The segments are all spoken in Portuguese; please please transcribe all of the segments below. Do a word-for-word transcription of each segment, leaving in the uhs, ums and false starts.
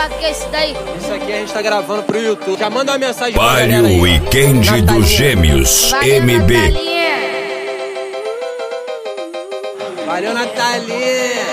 Pra que isso daí? Isso aqui a gente tá gravando pro YouTube. Já manda uma mensagem pra Palio galera aí. Weekend dos Gêmeos, Valeu, M B. Natalinha. Valeu, Natalinha.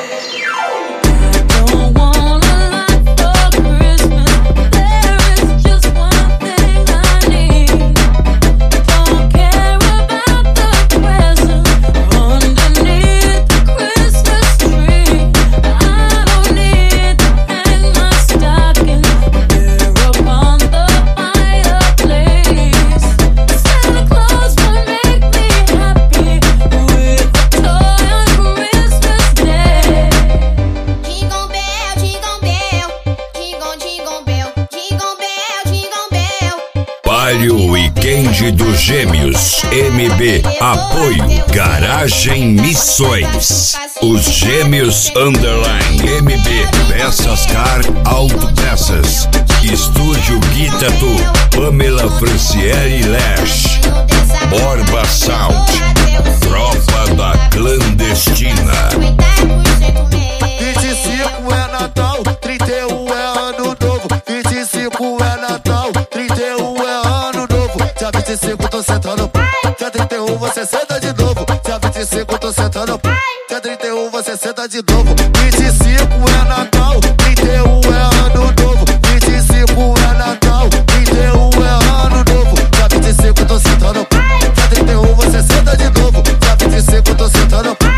Palio Weekend dos Gêmeos, M B. Apoio Garagem Missões. Os Gêmeos Underline M B. Peças Car Autopeças. Estúdio Guitatu. Pamela Franciele Lash. Borba Sound. Tropa da Clandestina. vinte e cinco é Natal, trinta e um é Ano Novo. vinte e cinco é Natal, trinta e um é Ano Novo. Dia vinte e cinco tô sentando, dia trinta e um você senta de novo. Dia vinte e cinco tô sentando, dia trinta e um você senta de novo. vinte e cinco é Natal, trinta e um é Ano Novo. vinte e cinco é Natal, trinta e um é Ano Novo. Dia vinte e cinco tô sentando, dia trinta e um você senta de novo. Dia vinte e cinco tô sentando.